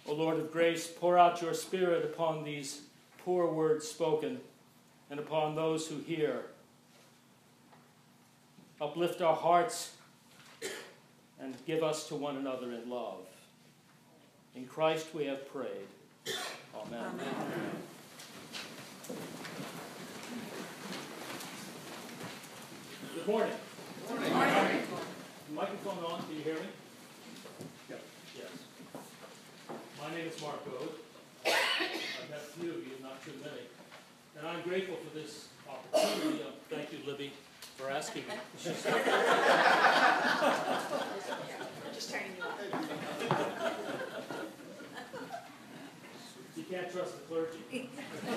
O Lord of grace, pour out your Spirit upon these poor words spoken and upon those who hear. Uplift our hearts and give us to one another in love. In Christ we have prayed. Amen. Amen. Good morning. Good morning. Microphone on, can you hear me? Yes. My name is Mark Goad. I've met a few of you, not too many. And I'm grateful for this opportunity. Thank you, Libby, for asking me. We're just turning you on. You can't trust the clergy.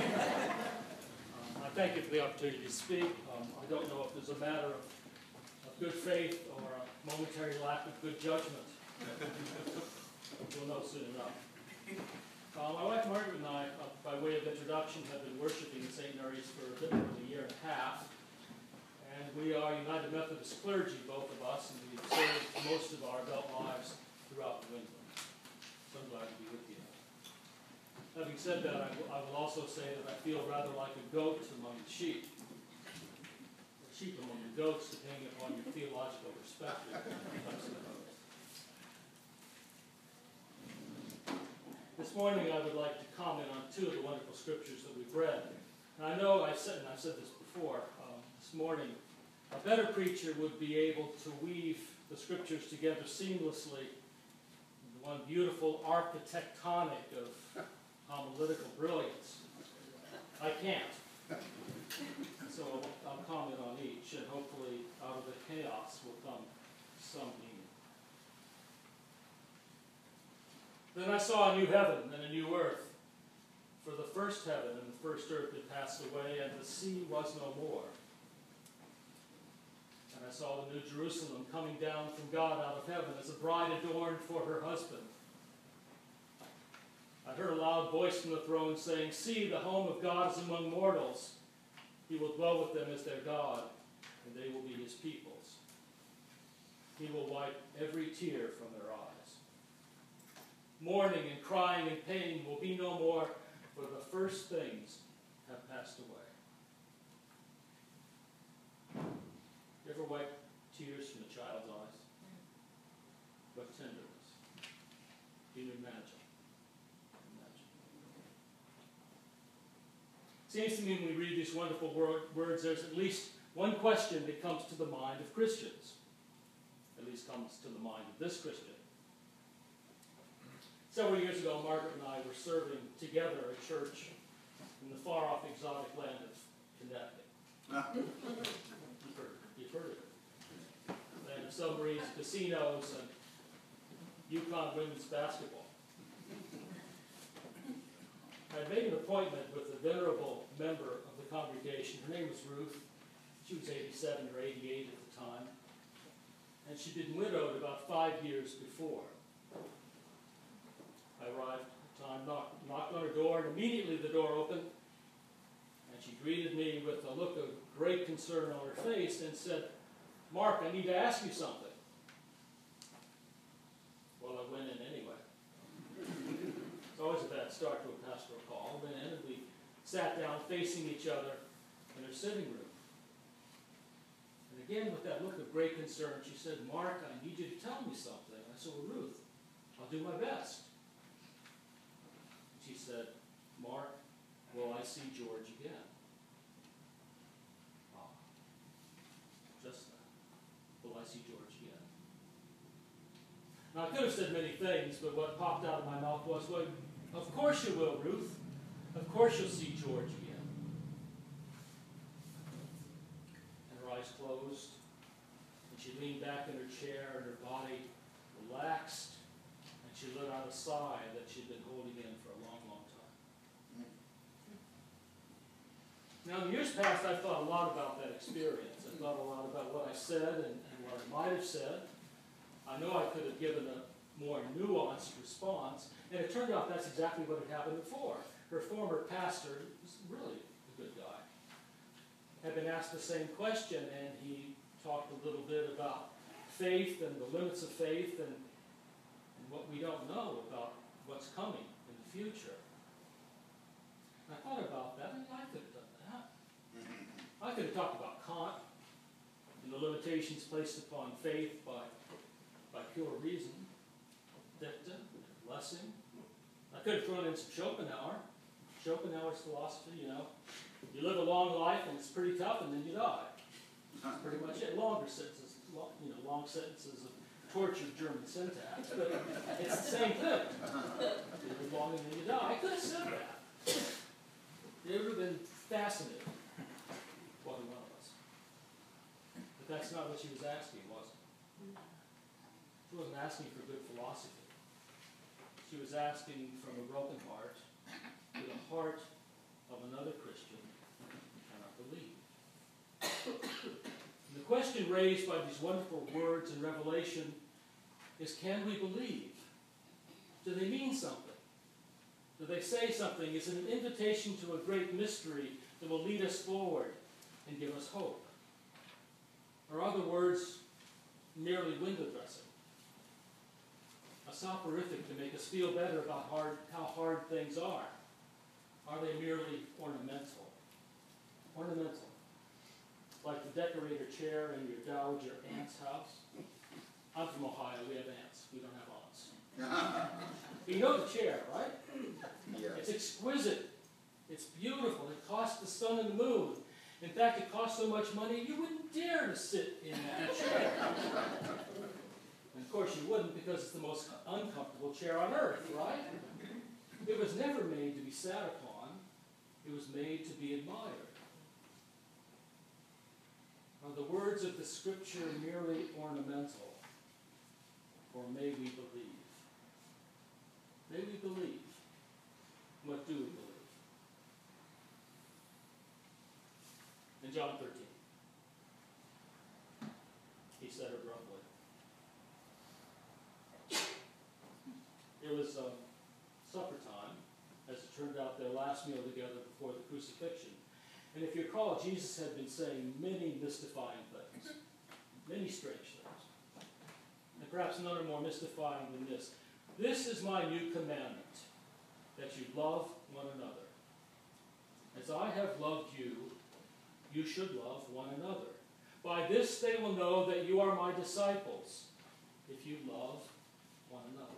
I thank you for the opportunity to speak. I don't know if there's a matter of good faith or a momentary lack of good judgment. We'll know soon enough. My wife Margaret and I, by way of introduction, have been worshiping in St. Mary's for a bit more than a year and a half. And we are United Methodist clergy, both of us, and we've served most of our adult lives throughout New England. So I'm glad to be with you. Having said that, I will also say that I feel rather like a goat among the sheep. Or sheep among the goats, depending upon your theological perspective. This morning I would like to comment on two of the wonderful scriptures that we've read. And I know I've said this before, this morning, a better preacher would be able to weave the scriptures together seamlessly into one beautiful architectonic of homiletical brilliance. I can't. So I'll comment on each, and hopefully out of the chaos will come some meaning. Then I saw a new heaven and a new earth, for the first heaven and the first earth had passed away, and the sea was no more. And I saw the new Jerusalem coming down from God out of heaven as a bride adorned for her husband. I heard a loud voice from the throne saying, "See, the home of God is among mortals. He will dwell with them as their God, and they will be his peoples. He will wipe every tear from their eyes. Mourning and crying and pain will be no more, for the first things have passed away." You ever wipe tears from a child's eyes? What tenderness. Can you imagine? Seems to me when we read these wonderful words, there's at least one question that comes to the mind of Christians. At least comes to the mind of this Christian. Several years ago, Margaret and I were serving together at church in the far-off exotic land of Connecticut. You've heard of it. Land of submarines, casinos, and Yukon women's basketball. I had made an appointment with a venerable member of the congregation. Her name was Ruth. She was 87 or 88 at the time. And she'd been widowed about 5 years before. I arrived at the time, knocked on her door, and immediately the door opened. And she greeted me with a look of great concern on her face and said, "Mark, I need to ask you something." Well, I went in anyway. It's always a bad start to a pastoral call. Went in and we sat down facing each other in her sitting room. And again, with that look of great concern, she said, "Mark, I need you to tell me something." I said, "Well, Ruth, I'll do my best." She said, "Mark, will I see George again?" Ah, just that. Will I see George again? Now, I could have said many things, but what popped out of my mouth was, "Well, of course you will, Ruth. Of course you'll see George again." And her eyes closed, and she leaned back in her chair, and her body relaxed, and she let out a sigh that she'd been holding in for a long, long time. Now, in years past, I've thought a lot about that experience. I thought a lot about what I said and what I might have said. I know I could have given a more nuanced response, and it turned out that's exactly what had happened before. Her former pastor, was really a good guy, had been asked the same question, and he talked a little bit about faith and the limits of faith and what we don't know about what's coming future. And I thought about that, and I could have done that. I could have talked about Kant and the limitations placed upon faith by pure reason, Fichte, Lessing. I could have thrown in some Schopenhauer's philosophy, you know. You live a long life and it's pretty tough and then you die. That's pretty much it. Longer sentences, long sentences of tortured German syntax, but it's the same thing. You live long and then you die. I could have said that. It would have been fascinating. Wasn't one of us. But that's not what she was asking, was it? She wasn't asking for good philosophy. She was asking from a broken heart to the heart of another Christian who cannot believe. The question raised by these wonderful words in Revelation is, can we believe? Do they mean something? Do they say something? Is it an invitation to a great mystery that will lead us forward and give us hope? Or are the words merely window dressing? A soporific to make us feel better about how hard things are? Are they merely ornamental? Ornamental. Like the decorator chair in your dowager aunt's house. I'm from Ohio, we have aunts. We don't have aunts. But you know the chair, right? Yeah. It's exquisite. It's beautiful. It costs the sun and the moon. In fact, it costs so much money you wouldn't dare to sit in that chair. And of course you wouldn't, because it's the most uncomfortable chair on earth, right? It was never made to be sat upon. It was made to be admired. Are the words of the Scripture merely ornamental, or may we believe? May we believe? What do we believe? In John 13, he said abruptly. It was supper time, as it turned out, their last meal together before the crucifixion. And if you recall, Jesus had been saying many mystifying things, many strange things. And perhaps none are more mystifying than this. This is my new commandment, that you love one another. As I have loved you, you should love one another. By this they will know that you are my disciples, if you love one another.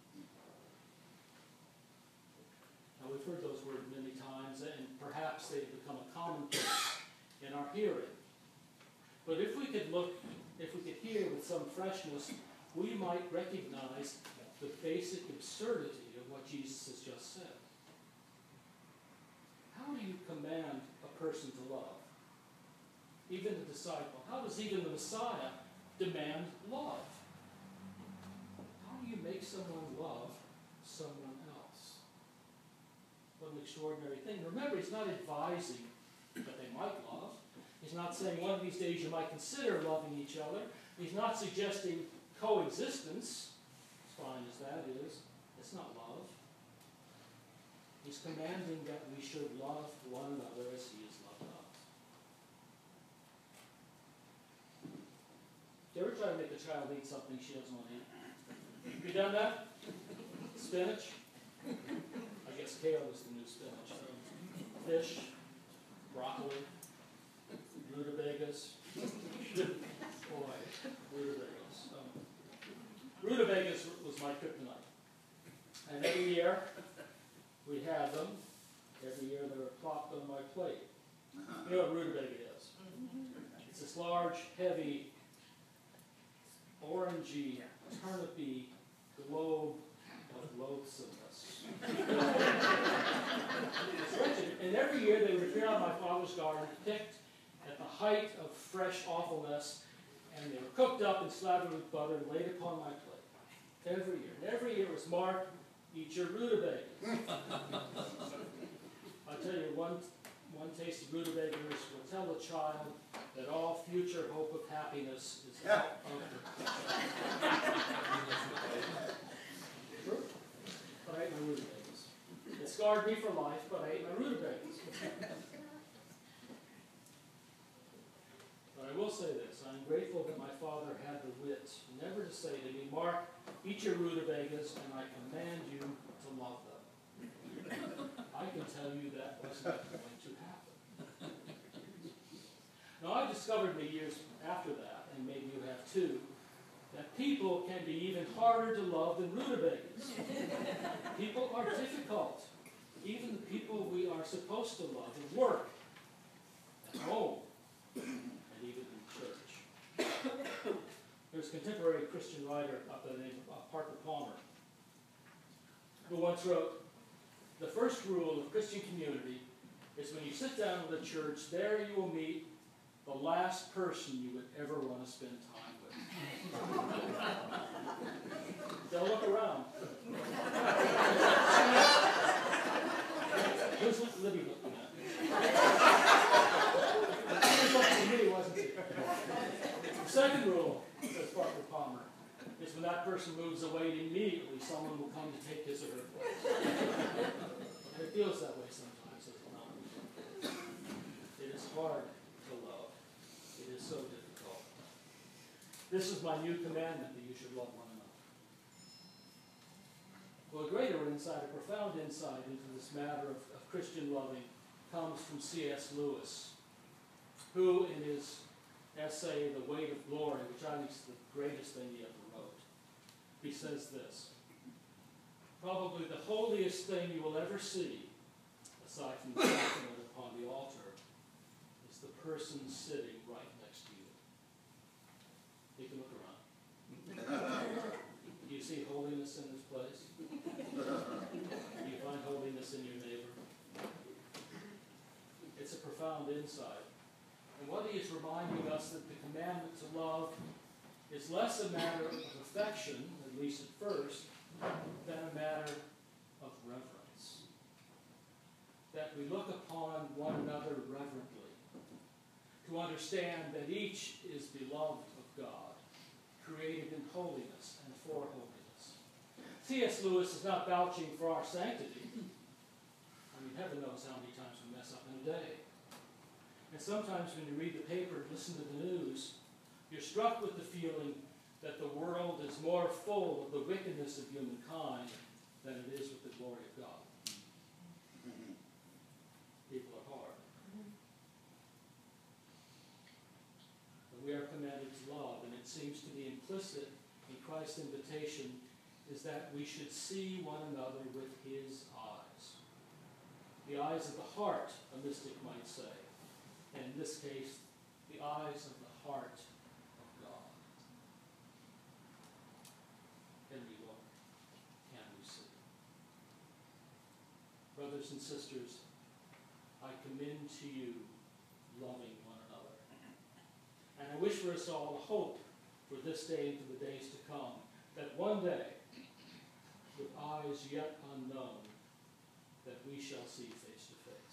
Now we've heard those words many times, and perhaps they've become a commonplace in our hearing. But if we could hear with some freshness, we might recognize the basic absurdity of what Jesus has just said. How do you command a person to love? Even a disciple. How does even the Messiah demand love? How do you make someone love someone else? What an extraordinary thing. Remember, he's not advising that they might love. He's not saying one of these days you might consider loving each other. He's not suggesting coexistence, as fine as that is. It's not love. He's commanding that we should love one another as he has loved us. Do you ever try to make a child eat something she doesn't want to eat? Have you done that? Spinach? I guess kale is the new spinach. Fish, broccoli, rutabagas. Boy, rutabagas. Rutabagas was my kryptonite. And every year we had them. Every year they were plopped on my plate. You know what rutabaga is? It's this large, heavy, orangey, turnipy globe of loathsomeness. And every year they would appear on my father's garden, picked at the height of fresh awfulness, and they were cooked up and slathered with butter and laid upon my plate. Every year. And every year was marked, eat your rutabagas. I tell you, one taste of rutabagas will tell a child that all future hope of happiness is out of the True. But I ate my rutabagas. It scarred me for life, but I ate my rutabagas. But I will say this, I'm grateful that my father had the wit never to say to me, Mark, eat your rutabagas, and I command you to love them. I can tell you that wasn't going to happen. Now, I discovered in the years after that, and maybe you have too, that people can be even harder to love than rutabagas. People are difficult. Even the people we are supposed to love at work, at home, and even in church. There's a contemporary Christian writer by the name of Parker Palmer, who once wrote, "The first rule of Christian community is when you sit down with a church, there you will meet the last person you would ever want to spend time with." Don't look around. Who's Libby looking at? He was looking at me, wasn't he? The second rule, says Parker Palmer, is when that person moves away, immediately someone will come to take his or her place. And it feels that way sometimes, does it not? It is hard to love. It is so difficult. This is my new commandment, that you should love one another. Well, a greater insight, a profound insight into this matter of Christian loving comes from C.S. Lewis, who in his essay, The Weight of Glory, which I think is the greatest thing he ever wrote, he says this: "Probably the holiest thing you will ever see, aside from the sacrament upon the altar, is the person sitting right next to you." You can look around. Do you see holiness in this place? Do you find holiness in your neighbor? It's a profound insight. And what he is reminding us that the commandment to love is less a matter of affection, at least at first, than a matter of reverence. That we look upon one another reverently, to understand that each is beloved of God, created in holiness and for holiness. C.S. Lewis is not vouching for our sanctity. I mean, heaven knows how many times we mess up in a day. And sometimes when you read the paper and listen to the news, you're struck with the feeling that the world is more full of the wickedness of humankind than it is with the glory of God. People are hard. But we are commanded to love, and it seems to be implicit in Christ's invitation is that we should see one another with his eyes. The eyes of the heart, a mystic might say. And in this case, the eyes of the heart of God. Can we look? Can we see? Brothers and sisters, I commend to you loving one another. And I wish for us all a hope for this day and for the days to come, that one day, with eyes yet unknown, that we shall see face to face.